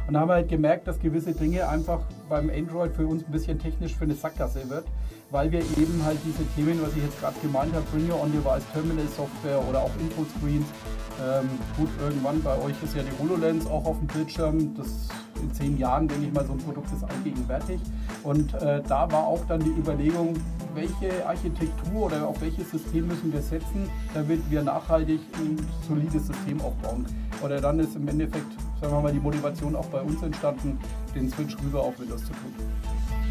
Und da haben wir halt gemerkt, dass gewisse Dinge einfach beim Android für uns ein bisschen technisch für eine Sackgasse wird, weil wir eben halt diese Themen, was ich jetzt gerade gemeint habe, Bring Your On-Device Terminal Software oder auch Infoscreens, gut, irgendwann bei euch ist ja die HoloLens auch auf dem Bildschirm, das in 10 Jahren, denke ich mal, so ein Produkt ist allgegenwärtig. Und da war auch dann die Überlegung, welche Architektur oder auf welches System müssen wir setzen, damit wir nachhaltig ein solides System aufbauen. Oder dann ist im Endeffekt, sagen wir mal, die Motivation auch bei uns entstanden, den Switch rüber auf Windows zu tun.